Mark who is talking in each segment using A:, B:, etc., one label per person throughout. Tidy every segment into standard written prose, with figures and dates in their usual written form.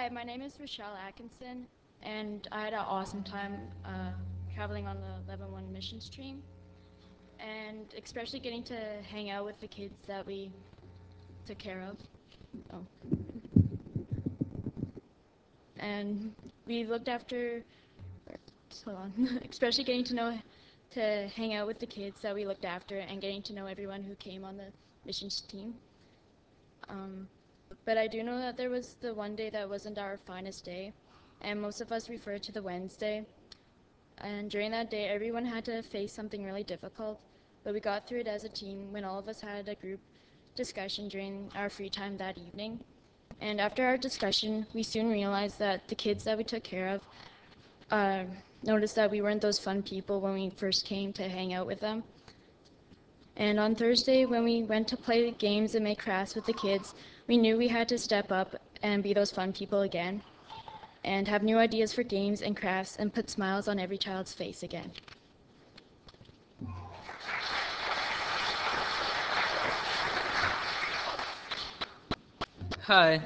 A: Hi, my name is Rochelle Atkinson, and I had an awesome time traveling on the 11-1 mission stream, and especially getting to hang out with the kids that we took care of. Oh. And we looked after, hold on, especially getting to know, to hang out with the kids that we looked after and getting to know everyone who came on the missions team. But I do know that there was the one day that wasn't our finest day, and most of us refer to the Wednesday. And during that day, everyone had to face something really difficult, but we got through it as a team when all of us had a group discussion during our free time that evening. And after our discussion, we soon realized that the kids that we took care of noticed that we weren't those fun people when we first came to hang out with them. And on Thursday, when we went to play games and make crafts with the kids, we knew we had to step up and be those fun people again, and have new ideas for games and crafts and put smiles on every child's face again.
B: Hi,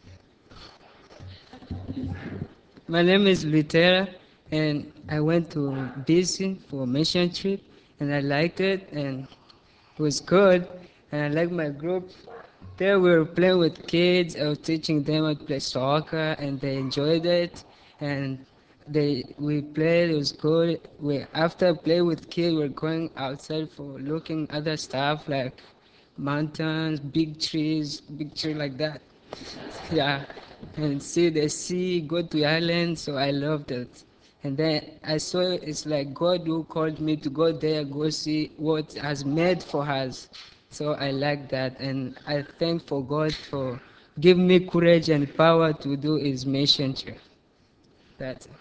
B: my name is Litera, and I went to BC for a mission trip, and I liked it, and it was good, and I liked my group. There we were playing with kids. I was teaching them how to play soccer, and they enjoyed it, and we played. It was good. We after playing with kids, we're going outside for looking other stuff like mountains, big tree like that. Yeah, and see the sea, go to the island, so I loved it. And then I saw it's like God who called me to go there, go see what has made for us. So I like that, and I thank for God for give me courage and power to do His mission trip. That's it.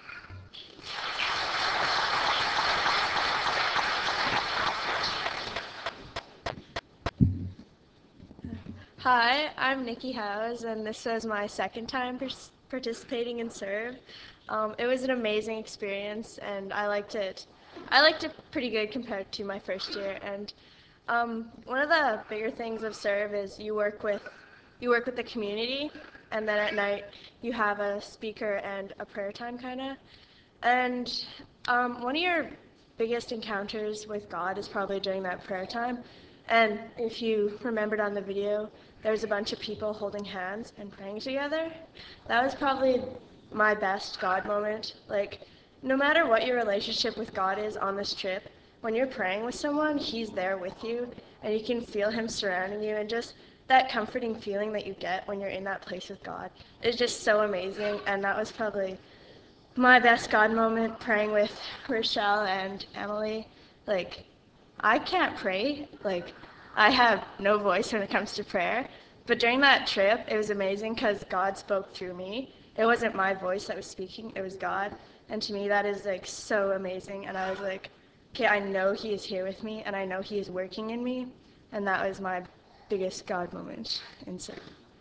C: Hi, I'm Nikki Howes, and this was my second time participating in Serve. It was an amazing experience, and I liked it. I liked it pretty good compared to my first year. And one of the bigger things of Serve is you work with the community, and then at night you have a speaker and a prayer time kind of. And one of your biggest encounters with God is probably during that prayer time. And if you remembered on the video, there was a bunch of people holding hands and praying together. That was probably my best God moment. Like, no matter what your relationship with God is on this trip, when you're praying with someone, He's there with you, and you can feel Him surrounding you, and just that comforting feeling that you get when you're in that place with God is just so amazing. And that was probably my best God moment, praying with Rochelle and Emily. Like, I can't pray. Like, I have no voice when it comes to prayer. But during that trip, it was amazing because God spoke through me. It wasn't my voice that was speaking, it was God. And to me, that is like so amazing. And I was like, okay, I know He is here with me, and I know He is working in me. And that was my biggest God moment. And so,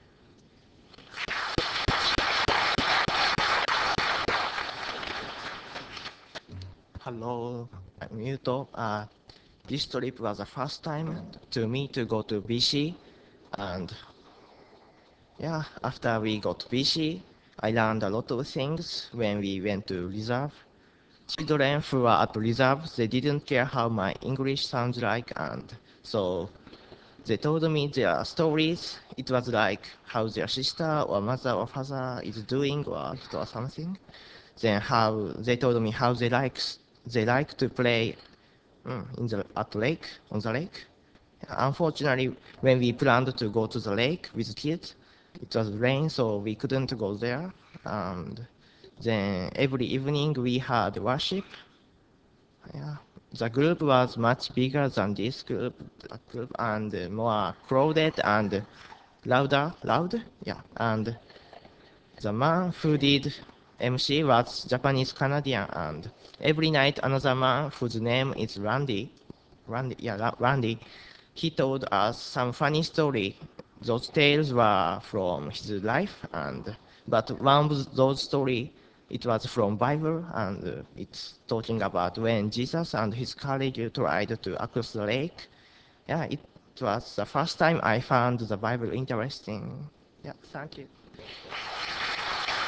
D: Hello, I'm Yuto. This trip was the first time to me to go to BC, and yeah, after we got to BC, I learned a lot of things when we went to reserve. Children who were at reserve, they didn't care how my English sounds like, and so they told me their stories. It was like how their sister or mother or father is doing or something. Then how they told me how they like to play in the at lake on the lake. Unfortunately, when we planned to go to the lake with kids, it was rain, so we couldn't go there. And then every evening we had worship. Yeah, the group was much bigger than this group and more crowded and loud. Yeah, and the man who did MC was Japanese Canadian, and every night another man whose name is Randy. He told us some funny story. Those tales were from his life, but one of those story it was from Bible, and it's talking about when Jesus and his colleague tried to cross the lake. Yeah, it was the first time I found the Bible interesting. Yeah, thank you.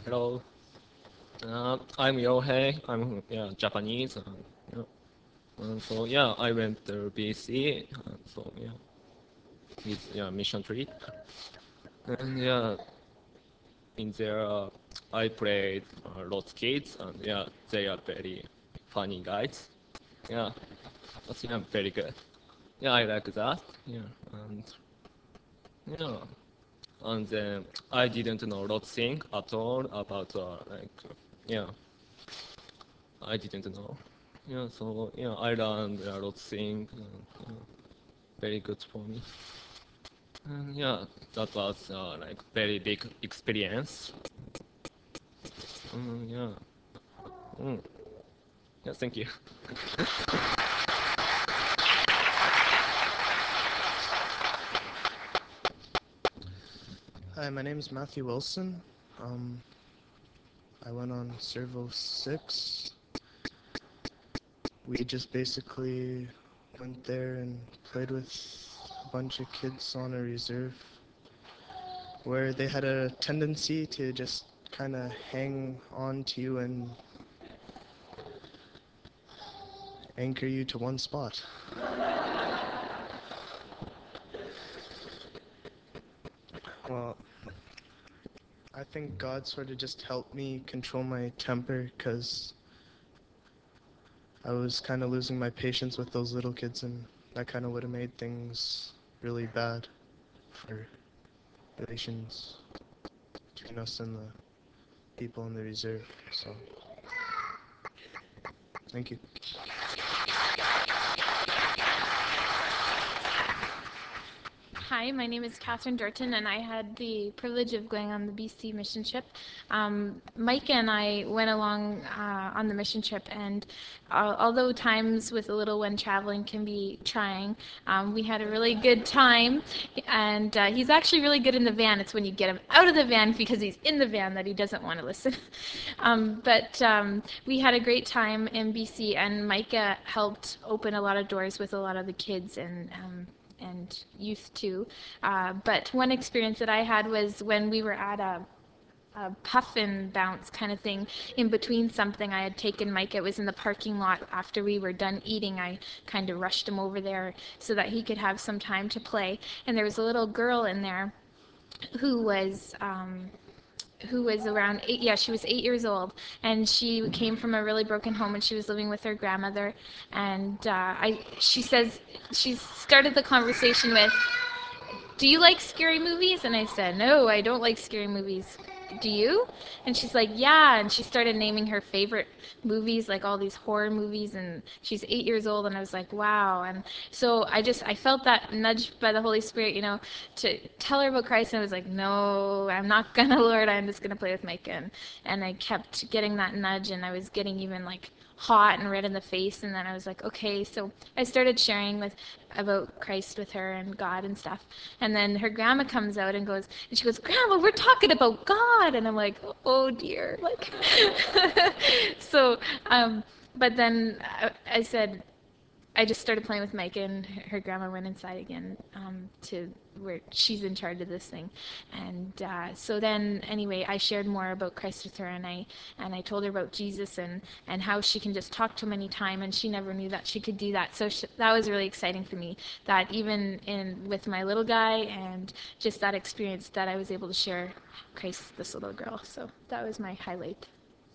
E: Hello. I'm Yohei. I'm Japanese. Yeah. So yeah, I went to BC. So yeah, it's mission trip. And yeah, in there I played lots kids, and yeah, they are very funny guys. Yeah, that's very good. Yeah, I like that. Yeah, and yeah, and then I didn't know lot thing at all about yeah, I didn't know. Yeah, so yeah, I learned a lot thing. Very good for me. And yeah, that was like very big experience. Yeah. Mm. Yeah, thank you.
F: Hi, my name is Matthew Wilson. Um, I went on Servo 6. We just basically went there and played with a bunch of kids on a reserve where they had a tendency to just kind of hang on to you and anchor you to one spot. Well, I think God sort of just helped me control my temper because I was kind of losing my patience with those little kids, and that kind of would have made things really bad for relations between us and the people in the reserve. So, thank you.
G: Hi, my name is Catherine Durton, and I had the privilege of going on the BC mission trip. Mike and I went along on the mission trip, and although times with a little one traveling can be trying, we had a really good time. And he's actually really good in the van. It's when you get him out of the van because he's in the van that he doesn't want to listen. But we had a great time in BC, and Micah helped open a lot of doors with a lot of the kids and youth too. But one experience that I had was when we were at a puff and bounce kind of thing in between something. I had taken Mike. It was in the parking lot after we were done eating. I kind of rushed him over there so that he could have some time to play. And there was a little girl in there who was around 8. Yeah, she was 8 years old, and she came from a really broken home, and she was living with her grandmother. And she says, she started the conversation with, "Do you like scary movies?" And I said, "No, I don't like scary movies. Do you?" And she's like, "Yeah." And she started naming her favorite movies, like all these horror movies. And she's 8 years old. And I was like, wow. And so I felt that nudge by the Holy Spirit, to tell her about Christ. And I was like, no, I'm not gonna, Lord. I'm just gonna play with Micah. And I kept getting that nudge, and I was getting even like hot and red in the face. And then I was like, okay. So I started sharing about Christ with her and God and stuff. And then her grandma comes out and she goes, "Grandma, we're talking about God." And I'm like, oh dear. Like, so, but then I said, I just started playing with Micah, and her grandma went inside again to where she's in charge of this thing. And so then, anyway, I shared more about Christ with her, and I told her about Jesus and how she can just talk to him anytime, and she never knew that she could do that. So that was really exciting for me, that even with my little guy and just that experience, that I was able to share Christ with this little girl. So that was my highlight.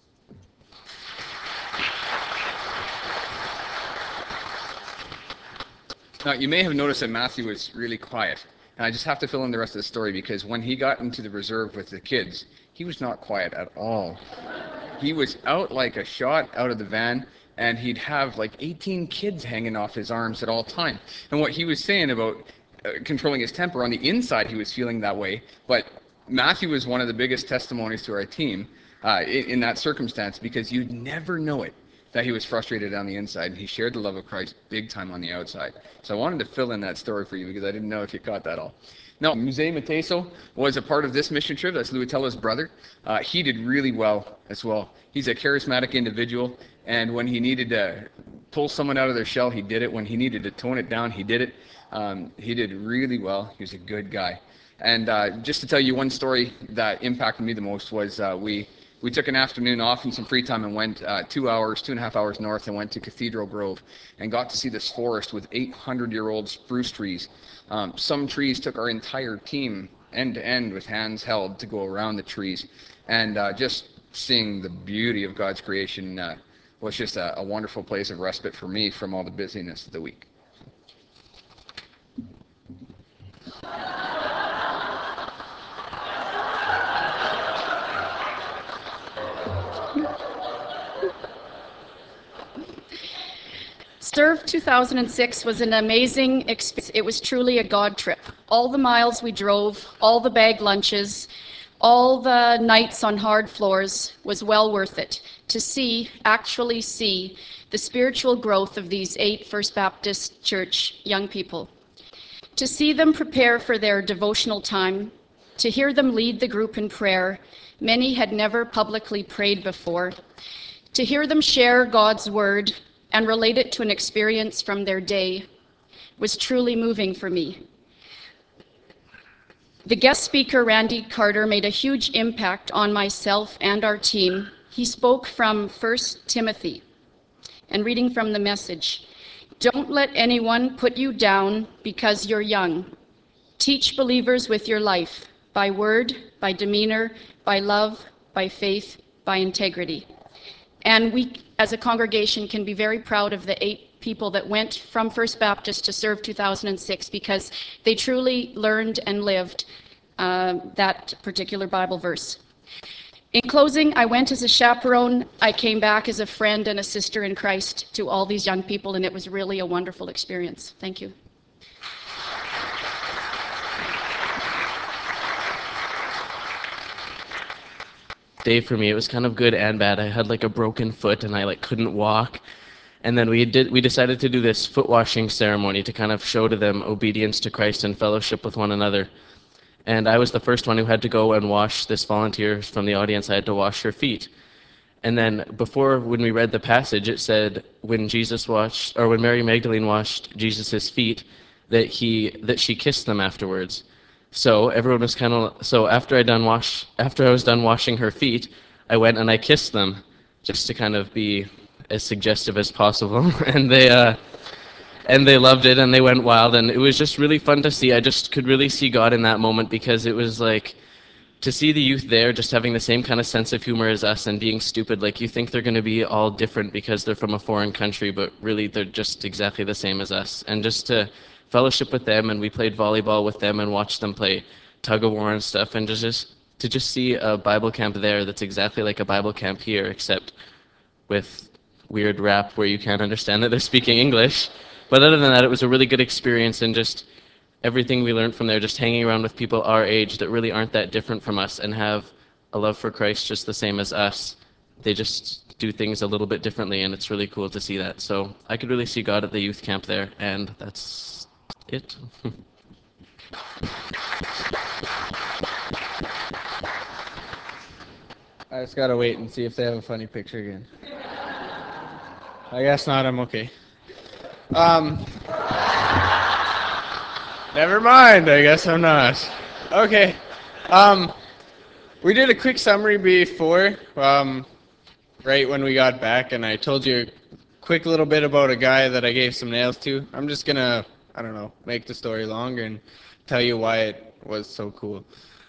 H: Now, you may have noticed that Matthew was really quiet. And I just have to fill in the rest of the story because when he got into the reserve with the kids, he was not quiet at all. He was out like a shot out of the van, and he'd have like 18 kids hanging off his arms at all time. And what he was saying about controlling his temper, on the inside he was feeling that way, but Matthew was one of the biggest testimonies to our team in that circumstance, because you'd never know it that he was frustrated on the inside, and he shared the love of Christ big time on the outside. So I wanted to fill in that story for you because I didn't know if you caught that all. Now, Musée Mateso was a part of this mission trip. That's Luatella's brother. He did really well as well. He's a charismatic individual, and when he needed to pull someone out of their shell, he did it. When he needed to tone it down, he did it. He did really well. He was a good guy. And just to tell you one story that impacted me the most was we we took an afternoon off and some free time and went 2.5 hours north and went to Cathedral Grove and got to see this forest with 800-year-old spruce trees. Some trees took our entire team end to end with hands held to go around the trees. And just seeing the beauty of God's creation was just a wonderful place of respite for me from all the busyness of the week.
I: Serve 2006 was an amazing experience. It was truly a God trip. All the miles we drove, all the bag lunches, all the nights on hard floors was well worth it to actually see the spiritual growth of these 8 First Baptist Church young people. To see them prepare for their devotional time, to hear them lead the group in prayer. Many had never publicly prayed before. To hear them share God's word and relate it to an experience from their day was truly moving for me. The guest speaker, Randy Carter, made a huge impact on myself and our team. He spoke from 1 Timothy, and reading from the Message, "Don't let anyone put you down because you're young. Teach believers with your life, by word, by demeanor, by love, by faith, by integrity." And we, as a congregation, can be very proud of the 8 people that went from First Baptist to Serve 2006 because they truly learned and lived that particular Bible verse. In closing, I went as a chaperone. I came back as a friend and a sister in Christ to all these young people, and it was really a wonderful experience. Thank you.
J: Day for me. It was kind of good and bad. I had like a broken foot and I couldn't walk. And then we decided to do this foot washing ceremony to kind of show to them obedience to Christ and fellowship with one another. And I was the first one who had to go and wash this volunteer from the audience. I had to wash her feet. And then before, when we read the passage, it said when Mary Magdalene washed Jesus' feet, that she kissed them afterwards. So everyone was after I was done washing her feet, I went and I kissed them, just to kind of be as suggestive as possible. And they loved it and they went wild, and it was just really fun to see. I just could really see God in that moment, because it was like to see the youth there just having the same kind of sense of humor as us and being stupid. Like, you think they're going to be all different because they're from a foreign country, but really they're just exactly the same as us. And just to fellowship with them, and we played volleyball with them and watched them play tug of war and stuff, and to just see a Bible camp there that's exactly like a Bible camp here, except with weird rap where you can't understand that they're speaking English. But other than that, it was a really good experience, and just everything we learned from there, just hanging around with people our age that really aren't that different from us and have a love for Christ just the same as us. They just do things a little bit differently, and it's really cool to see that. So I could really see God at the youth camp there, and that's it.
K: I just gotta wait and see if they have a funny picture again. I guess not, I'm okay. Never mind, I guess I'm not. Okay. We did a quick summary before, right when we got back, and I told you a quick little bit about a guy that I gave some nails to. I'm just gonna, I don't know, make the story longer and tell you why it was so cool.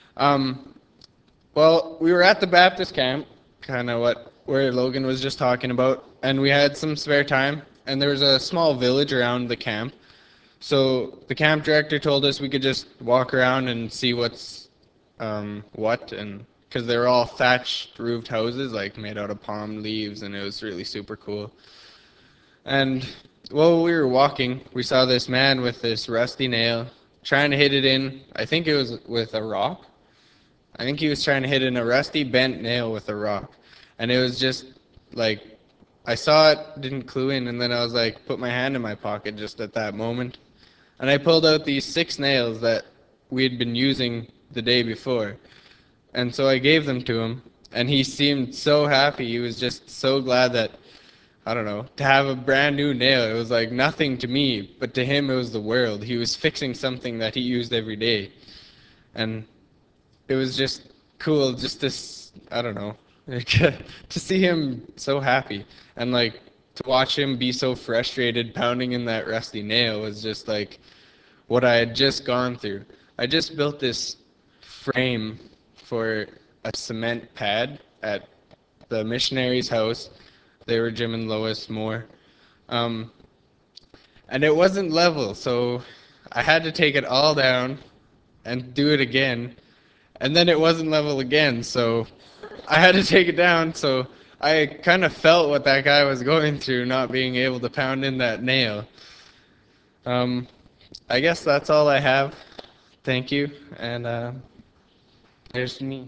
K: Well, we were at the Baptist camp, kind of where Logan was just talking about, and we had some spare time, and there was a small village around the camp. So the camp director told us we could just walk around and see what's what, and because they're all thatched roofed houses, like made out of palm leaves, and it was really super cool. And while we were walking, we saw this man with this rusty nail trying to hit it in, I think it was with a rock. I think he was trying to hit in a rusty bent nail with a rock. And it was just like, I saw it, didn't clue in, and then I was like, put my hand in my pocket just at that moment. And I pulled out these 6 nails that we had been using the day before. And so I gave them to him, and he seemed so happy. He was just so glad that, I don't know, to have a brand new nail. It was like nothing to me, but to him it was the world. He was fixing something that he used every day. And it was just cool just to, I don't know, Like, to see him so happy and like to watch him be so frustrated pounding in that rusty nail was just like what I had just gone through. I just built this frame for a cement pad at the missionary's house. They were Jim and Lois Moore. Um, and it wasn't level, so I had to take it all down and do it again. And then it wasn't level again, so I had to take it down. So I kind of felt what that guy was going through, not being able to pound in that nail. Um, I guess that's all I have. Thank you, and there's me.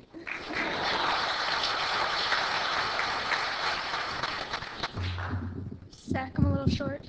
L: Zach, I'm a little short.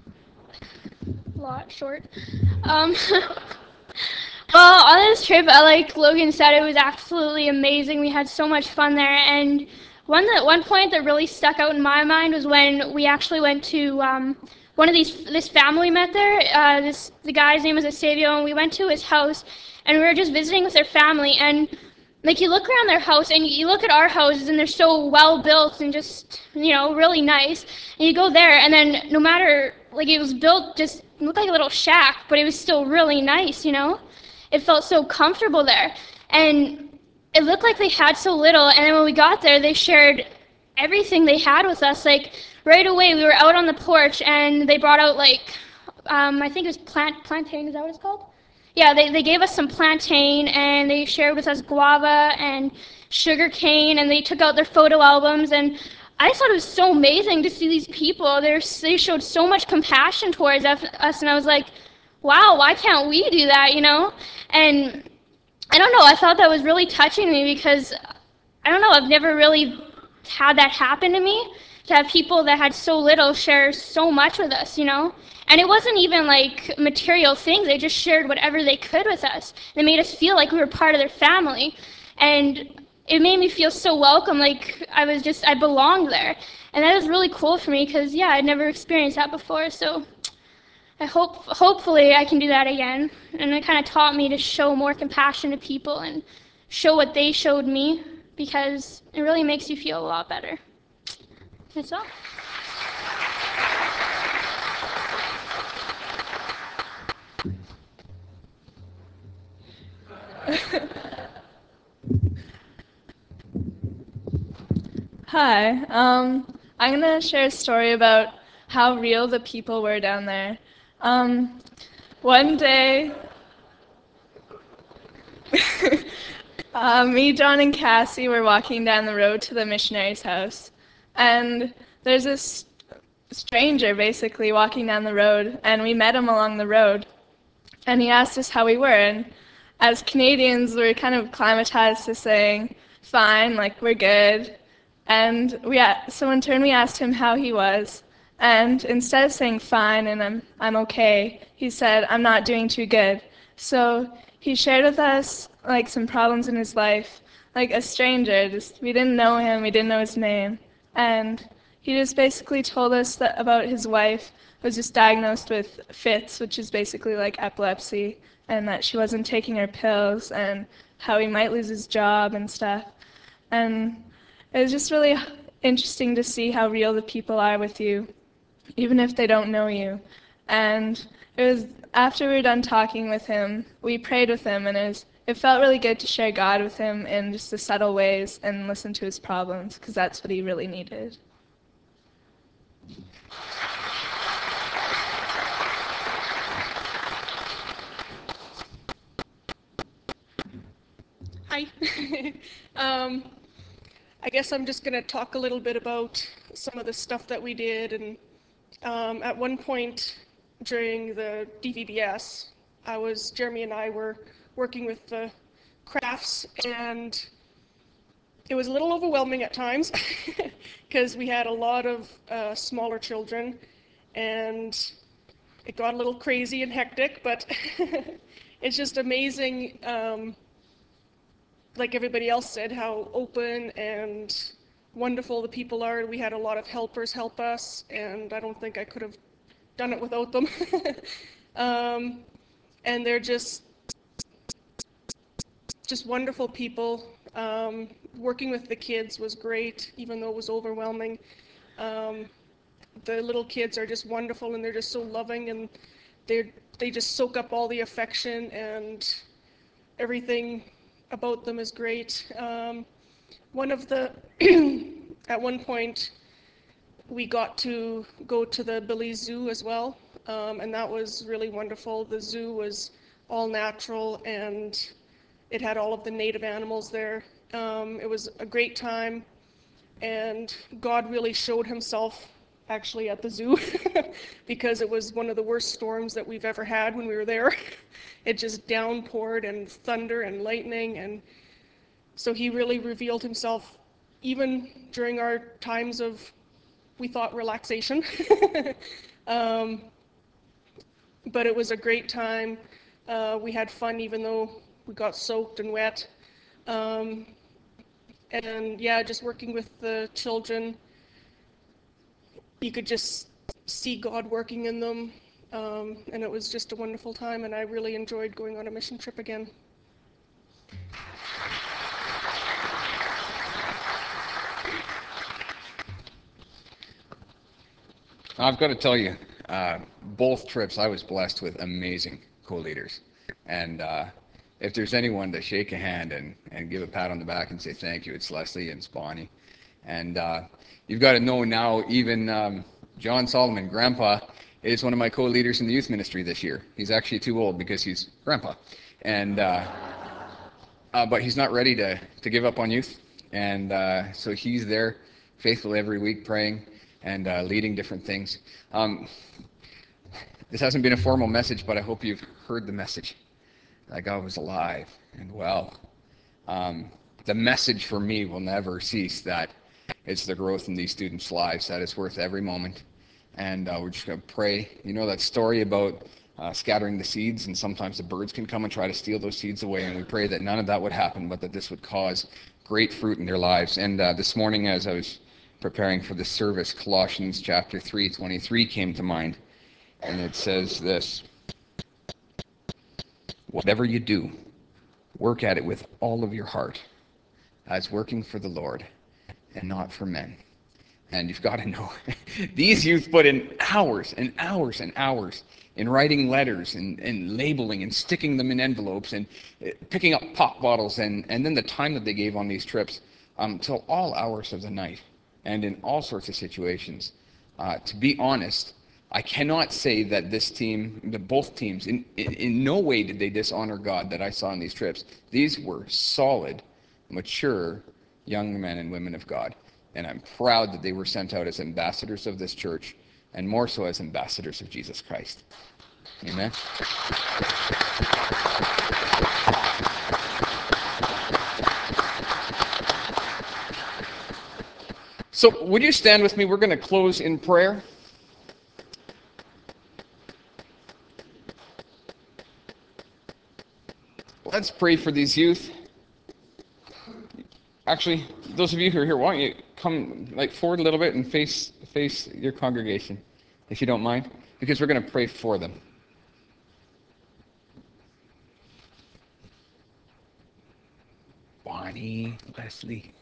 L: A lot short. Um, well, on this trip, like Logan said, it was absolutely amazing. We had so much fun there, and one point that really stuck out in my mind was when we actually went to this family met there. The guy's name was Eusebio, and we went to his house, and we were just visiting with their family, and like you look around their house and you look at our houses and they're so well built and just really nice, and you go there and then no matter, like, it was built, just looked like a little shack, but it was still really nice. It felt so comfortable there, and it looked like they had so little, and then when we got there they shared everything they had with us. Like, right away we were out on the porch and they brought out, like, I think it was plantain, is that what it's called? Yeah, they gave us some plantain, and they shared with us guava and sugar cane, and they took out their photo albums, and I just thought it was so amazing to see these people. They showed so much compassion towards us, and I was like, wow, why can't we do that? And I don't know, I thought that was really touching to me because, I don't know, I've never really had that happen to me, to have people that had so little share so much with us. And it wasn't even like material things, they just shared whatever they could with us. They made us feel like we were part of their family. And it made me feel so welcome, like I belonged there. And that was really cool for me because, yeah, I'd never experienced that before. So hopefully I can do that again. And it kind of taught me to show more compassion to people and show what they showed me, because it really makes you feel a lot better. That's all.
C: Hi. I'm gonna share a story about how real the people were down there. One day, me, John, and Cassie were walking down the road to the missionary's house, and there's this stranger basically walking down the road, and we met him along the road, and he asked us how we were, and as Canadians, we're kind of acclimatized to saying, fine, like, we're good. And so in turn we asked him how he was, and instead of saying fine and I'm okay, he said, I'm not doing too good. So he shared with us like some problems in his life, like a stranger. We didn't know him, we didn't know his name, and he just basically told us that about his wife was just diagnosed with fits, which is basically like epilepsy, and that she wasn't taking her pills, and how he might lose his job and stuff. And it was just really interesting to see how real the people are with you, even if they don't know you. And it was after we were done talking with him, we prayed with him, and it felt really good to share God with him in just the subtle ways and listen to his problems, because that's what he really needed.
M: Hi. I guess I'm just going to talk a little bit about some of the stuff that we did. And at one point during the DVBS, Jeremy and I were working with the crafts, and it was a little overwhelming at times because we had a lot of smaller children, and it got a little crazy and hectic, but it's just amazing, like everybody else said, how open and wonderful the people are. We had a lot of helpers help us, and I don't think I could have done it without them. And they're just wonderful people. Working with the kids was great, even though it was overwhelming. The little kids are just wonderful, and they're just so loving, and they just soak up all the affection, and everything about them is great. One of the at one point we got to go to the Belize Zoo as well, and that was really wonderful. The zoo was all natural, and it had all of the native animals there. It was a great time, and God really showed himself actually at the zoo because it was one of the worst storms that we've ever had when we were there. It just downpoured and thunder and lightning, and so he really revealed himself even during our times of, we thought, relaxation. But it was a great time. We had fun even though we got soaked and wet. And yeah, just working with the children, you could just see God working in them. And it was just a wonderful time, and I really enjoyed going on a mission trip again.
H: I've got to tell you, both trips I was blessed with amazing co-leaders. And if there's anyone to shake a hand and give a pat on the back and say thank you, it's Leslie and it's Bonnie. And you've got to know now, even John Solomon, Grandpa, is one of my co-leaders in the youth ministry this year. He's actually too old because he's Grandpa. And but he's not ready to give up on youth. And so he's there faithful every week praying and leading different things. This hasn't been a formal message, but I hope you've heard the message that God was alive and well. The message for me will never cease that it's the growth in these students' lives that is worth every moment. And we're just going to pray. You know that story about scattering the seeds, and sometimes the birds can come and try to steal those seeds away, and we pray that none of that would happen, but that this would cause great fruit in their lives. And this morning, as I was preparing for this service, Colossians chapter 3:23 came to mind, and it says this: whatever you do, work at it with all of your heart, as working for the Lord and not for men. And you've got to know, these youth put in hours and hours and hours in writing letters and labeling and sticking them in envelopes and picking up pop bottles, and then the time that they gave on these trips till all hours of the night and in all sorts of situations. To be honest, I cannot say that this team, both teams, in no way did they dishonor God that I saw on these trips. These were solid, mature young men and women of God. And I'm proud that they were sent out as ambassadors of this church, and more so as ambassadors of Jesus Christ. Amen. So would you stand with me? We're going to close in prayer. Let's pray for these youth. Actually, those of you who are here, why don't you come forward a little bit and face your congregation, if you don't mind, because we're going to pray for them. Bonnie, Leslie.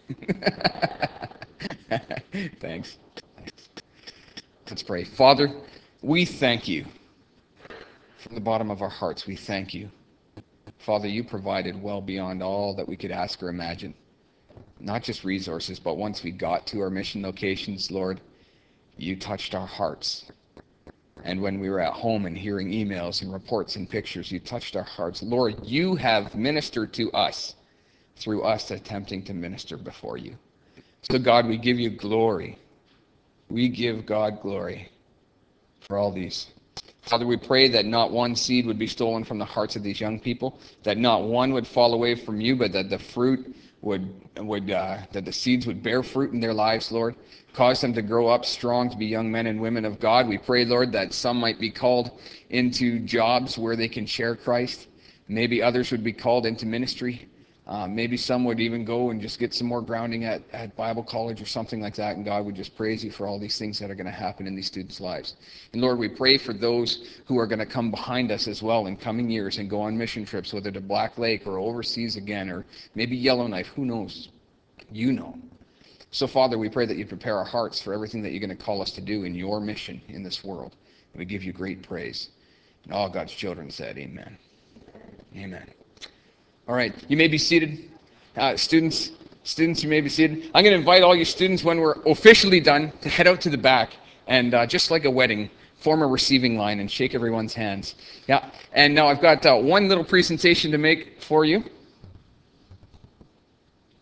H: Thanks. Let's pray. Father, we thank you. From the bottom of our hearts, we thank you. Father, you provided well beyond all that we could ask or imagine. Not just resources, but once we got to our mission locations, Lord, you touched our hearts. And when we were at home and hearing emails and reports and pictures, you touched our hearts. Lord, you have ministered to us through us attempting to minister before you. So God, we give you glory. We give God glory for all these. Father, we pray that not one seed would be stolen from the hearts of these young people, that not one would fall away from you, but that the fruit that the seeds would bear fruit in their lives, Lord. Cause them to grow up strong, to be young men and women of God. We pray, Lord, that some might be called into jobs where they can share Christ. Maybe others would be called into ministry. Maybe some would even go and just get some more grounding at Bible college or something like that, and God would just praise you for all these things that are going to happen in these students' lives. And Lord, we pray for those who are going to come behind us as well in coming years and go on mission trips, whether to Black Lake or overseas again, or maybe Yellowknife, who knows? You know. So, Father, we pray that you prepare our hearts for everything that you're going to call us to do in your mission in this world. We give you great praise. And all God's children said, amen. Amen. All right, you may be seated. Students, you may be seated. I'm going to invite all you students, when we're officially done, to head out to the back and just like a wedding, form a receiving line and shake everyone's hands. Yeah, and now I've got one little presentation to make for you.